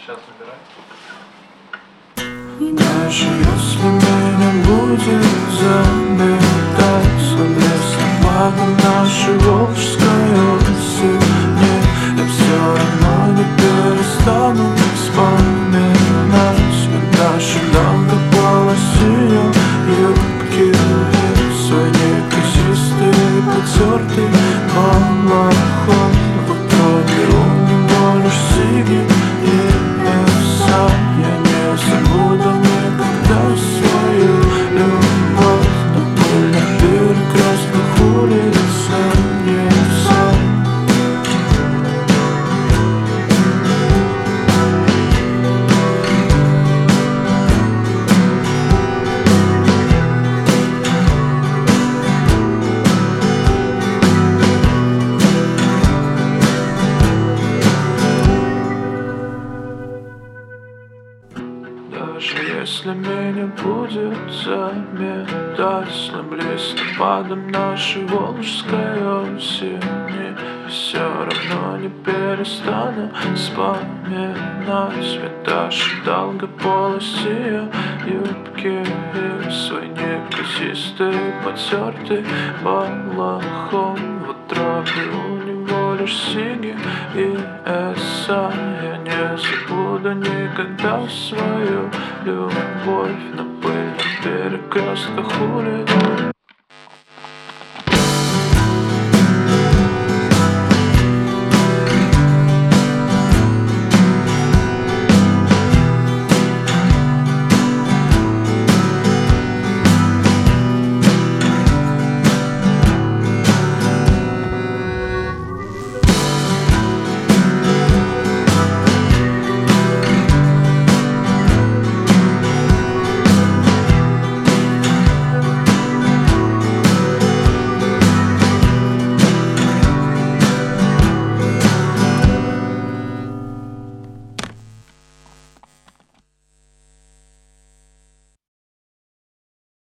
Сейчас набирай. Даже если меня будет заметать листопадом нашей волжской осени, я все равно не перестану вспоминать наши долгополосые юбки, свой неказистый потертый балахон. В утробе у него лишь сиги и эса. Я не забуду никогда свою любовь на пыльных перекрестках улиц Одессы. Даже если меня будет заметать слабым листопадом нашей волжской осени, все равно не перестану вспоминать ведь наши долгополосые юбки и свой неказистый потертый балахон. В утробе у него лишь сиги и эса. Я не забуду никогда свою любовь на пыльных перекрестках улиц.